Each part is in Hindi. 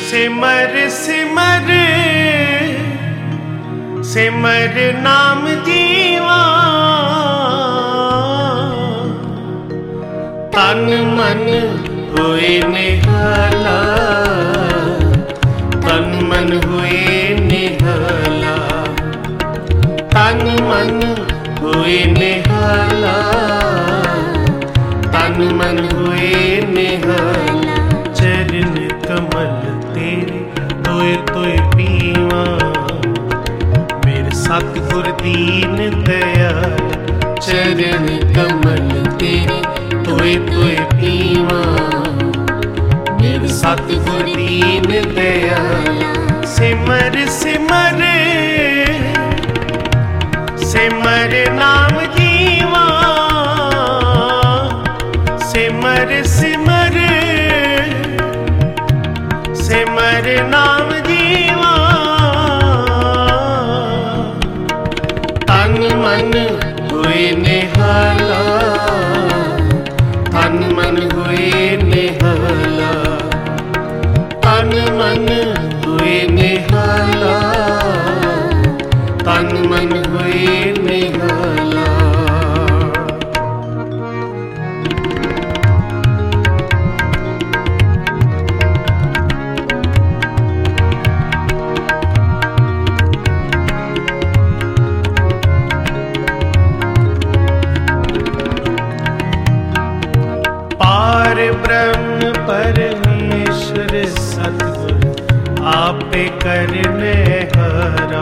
सिमर सिमर सिमर नाम जीवा, तन मन हुए निहाला, तन मन हुए निहाला, तन मन हुए निहाला, तन मन हुए निहाला। चरण कमल तेरे तोय तोय पीवा, मेरे सतगुर दीन दयाल। चरण कमल तेरे तोय तोय पीवा, मेरे सतगुर दीन दयाल। सिमर सिमर सिमर नाम जीवा, सिमर सिमर सिमर नाम जीवा, तन मन हुए निहाला, तन मन हुए निहाला, तन मन हुए निहाला, तन मन हुए निहाला। पार ब्रह्म परमेश्वर सतगुर आपे करने हारा,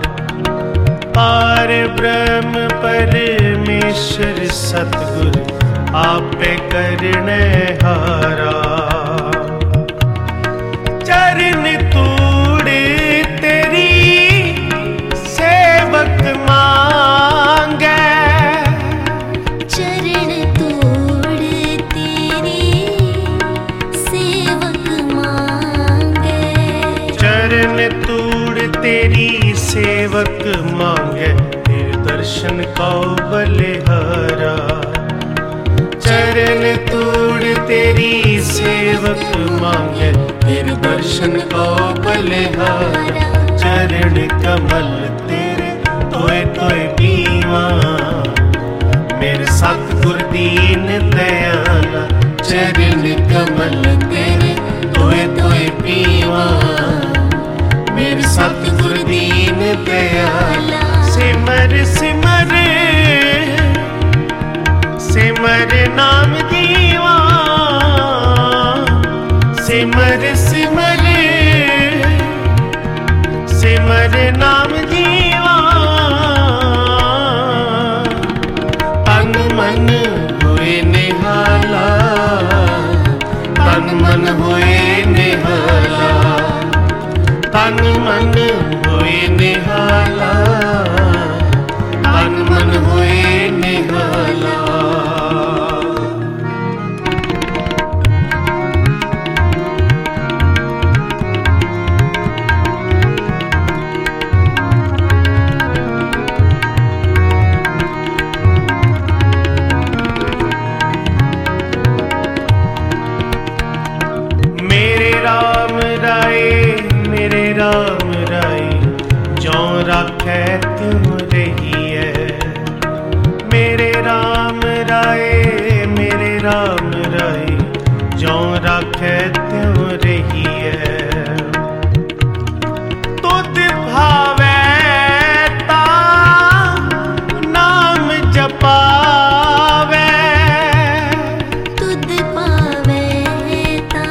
पार ब्रह्म परमेश्वर सतगुर आपे करने हारा। चरण तूड़ तेरी सेवक मांगे, चरण तोड़ तेरी सेवक मांगे, चरण तूड़ तेरी सेवक मांगे, तेरे दर्शन को बलिहारा। चरण तूड़ तेरी सेवक मांगे, तेरे दर्शन को बलिहारा। चरण कमल तेरे तोय तोय पीवा, मेरे सतगुर दीन दयाला। चरण कमल तेरे तोय तोय पीवा, मेरे सतगुर दीन दयाला। सिमर सिमर सिमर नाम जीवा, सिमर सिमर सिमर नाम जीवा, तन मन हुए निहाला, तन मन हुए निहाला, तन मन हुए निहाला, तन मन हुए निहाला। मेरे राम राय जो राखे तुम रही है। मेरे राम राय जो राखे तुम रही है। तुद भावे ता नाम जपावे, तुद पावे ता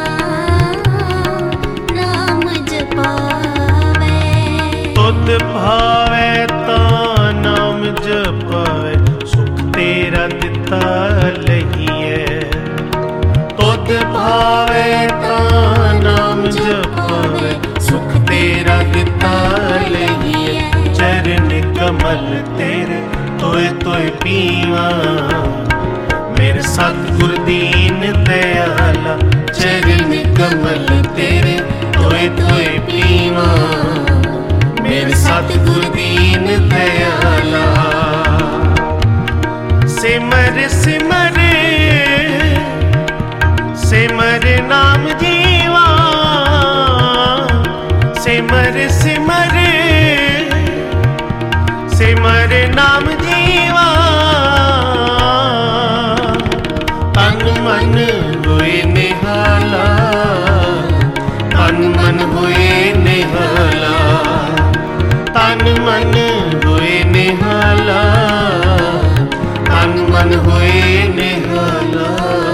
नाम जपावे, तुद भावे ता नाम जपावे, सुख तेरा दिता लहिए। तुद भावे ता नाम जपावे, सुख तेरा दिता लहिए। चरण कमल तेरे तोय तोय पीवा, मेरे सतगुर दीन दयाला। चरण कमल तेरे तोय तोय पीवा, मेरे सतगुर दीन दयाला। सिमर सिमर सिमर नाम जीवा, सिमर नाम जीवा तन मन होए निहाला तन मन होए निहाला तन मन होए निहाला तन मन होए निहाला।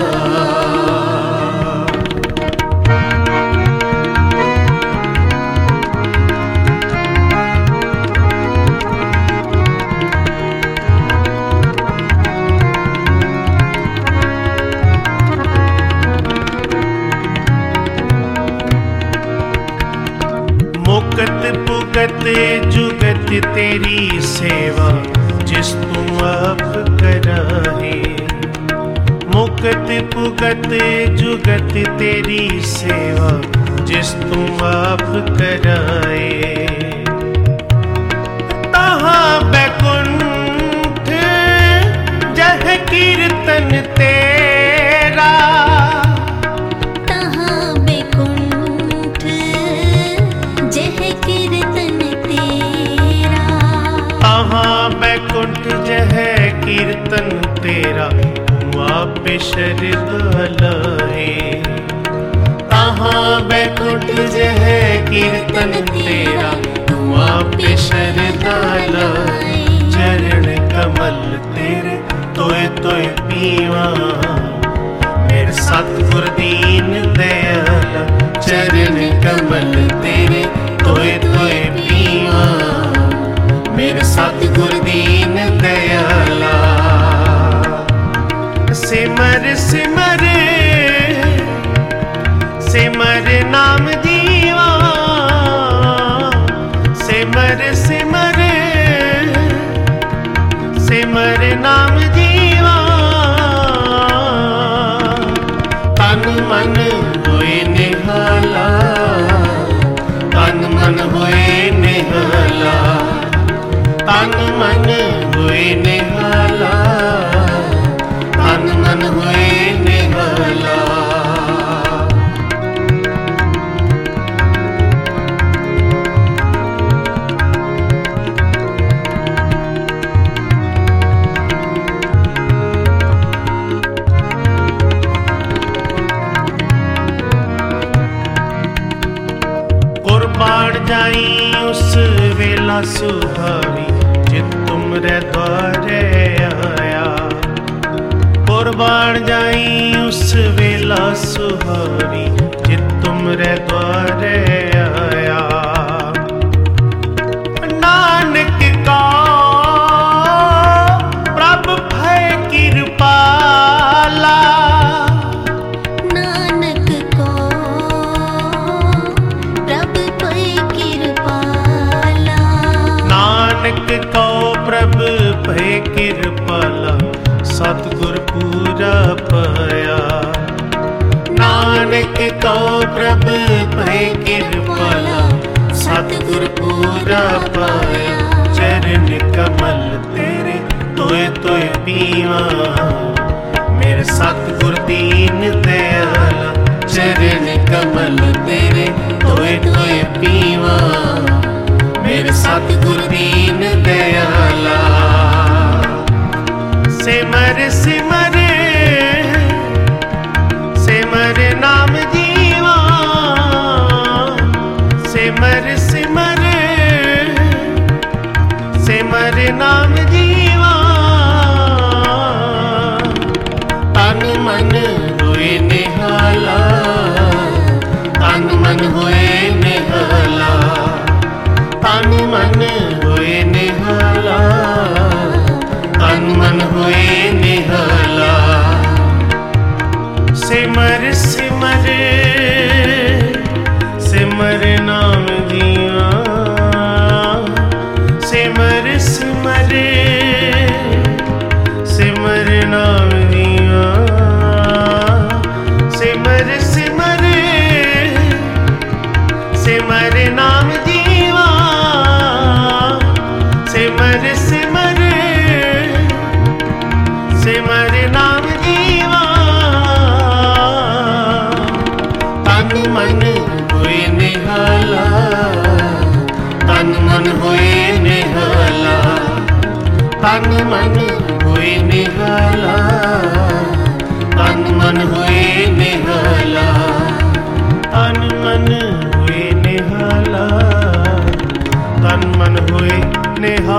मुकत पुगत जुगत तेरी सेवा जिस तू आप कराहे। मुकत पुगत जुगत तेरी सेवा जिस तू आप कराए। तहाँ बैकुंठ जह कीर्तन तेरा बैकुंठ जह कीर्तन तेरा आप शरदा है। तहाँ बैकुंठ जह कीर्तन तेरा आप शरदा है। चरण कमल तेरे तोय तोय पीवा मेरे सतगुर दीन दयाला। चरण कमल तेरे तोय तोय पीवा मेरे सतगुर दीन दयाला। सिमर सिमर सिमर नाम जीवा सिमर सिमर सिमर नाम जीवा तन मन होए निहाला तन मन होए निहाला तन मन होए निहाला तन मन होए निहाला। कुर्बान जाई उस वेला सुहावी जित तुमरे द्वारे आया। कुर्बान जाई उस वेला सुहावी जित तुमरे द्वारे आया। नानक का प्रभु भय कृपाला नानक को प्रभु भय कृपाला। नानक को प्रभु भय कृपाला सतगुर पूरा पाया। नानक को प्रभु भय कृपाला सतगुर पूरा पाया। चरण कमल तेरे तोय तोय पीवा मेरे सतगुर दीन दयाला। चरण कमल तेरे तोय तोय पीवा मेरे सतगुर दीन दयाला। सिमर सिमर सिमर नाम जीवा सिमर सिमर सिमर नाम जीवा तन मन होए निहाला तन मन होए निहाला तन मन होए निहाला तन मन होए निहाला। सिमर सिमर सिमर नाम जीवा सिमर सिमर सिमर नाम जीवा सिमर सिमर सिमर नाम जीवा सिमर सिमर सिमर नाम जीवा तन मन होए निहाला तन मन होए निहाला तन मन हुए निहाला, तन मन हुए निहाला, तन मन हुए निहाला, तन मन हुए निहाला।